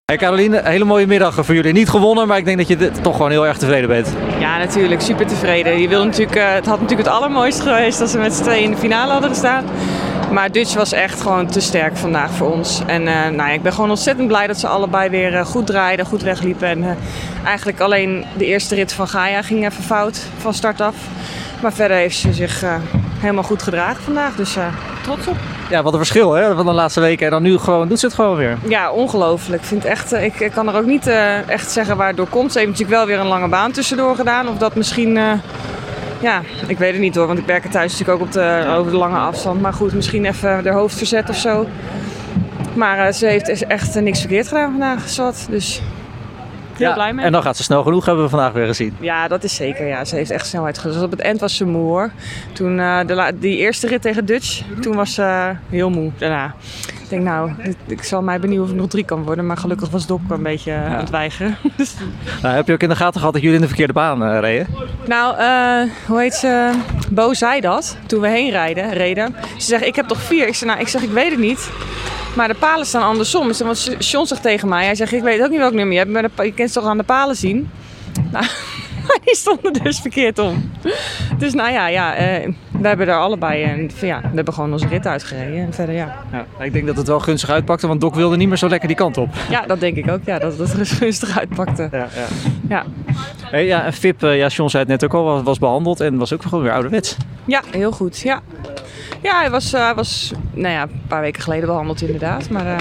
Hey Caroline, een hele mooie middag voor jullie. Niet gewonnen, maar ik denk dat je toch gewoon heel erg tevreden bent. Ja, natuurlijk. Super tevreden. Het had natuurlijk het allermooiste geweest als we met z'n tweeën in de finale hadden gestaan. Maar Dutch was echt gewoon te sterk vandaag voor ons. En ik ben gewoon ontzettend blij dat ze allebei weer goed draaiden, goed wegliepen. En eigenlijk alleen de eerste rit van Gaia ging even fout van start af. Maar verder heeft ze zich helemaal goed gedragen vandaag. Dus trots op. Ja, wat een verschil hè, van de laatste weken. En dan nu doet ze het gewoon weer. Ja, ongelooflijk. Ik kan er ook niet echt zeggen waar het door komt. Ze heeft natuurlijk wel weer een lange baan tussendoor gedaan. Of dat misschien... ik weet het niet hoor, want ik werk er thuis natuurlijk ook over de lange afstand. Maar goed, misschien even haar hoofd verzet of zo. Maar ze heeft echt niks verkeerd gedaan vandaag, zat. Dus heel blij mee. En dan gaat ze snel genoeg, hebben we vandaag weer gezien. Ja, dat is zeker. Ja. Ze heeft echt snelheid gezet. Dus op het eind was ze moe hoor. Toen die eerste rit tegen Dutch, toen was ze heel moe daarna. Ik denk ik zal mij benieuwen of ik nog 3 kan worden. Maar gelukkig was Dok een beetje aan het weigeren. Nou, heb je ook in de gaten gehad dat jullie in de verkeerde baan reden? Nou, hoe heet ze? Bo zei dat toen we heen reden. Ze zegt, ik heb toch 4. Ik weet het niet. Maar de palen staan andersom. Dus John zegt tegen mij, hij zegt, ik weet ook niet welk nummer je hebt. Maar je kunt het toch aan de palen zien? Nou, die stonden dus verkeerd om. Dus we hebben er allebei we hebben gewoon onze rit uitgereden. En verder ja, ik denk dat het wel gunstig uitpakte, want Dok wilde niet meer zo lekker die kant op. Ja, dat denk ik ook. Ja, dat het gunstig uitpakte. Ja. Hey, en Fip, John zei het net ook al, was behandeld en was ook gewoon weer ouderwets. Ja, heel goed. Ja. Ja, hij was een paar weken geleden behandeld inderdaad. Maar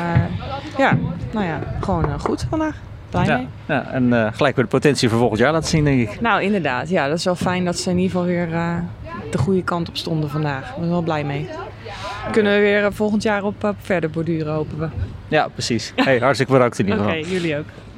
gewoon goed vandaag. Blij mee. Ja, en gelijk weer de potentie voor volgend jaar laten zien, denk ik. Nou, inderdaad. Ja, dat is wel fijn dat ze in ieder geval weer de goede kant op stonden vandaag. Ik ben er wel blij mee. Kunnen we weer volgend jaar op verder borduren, hopen we. Ja, precies. Hey, hartstikke bedankt in ieder geval. Oké, jullie ook.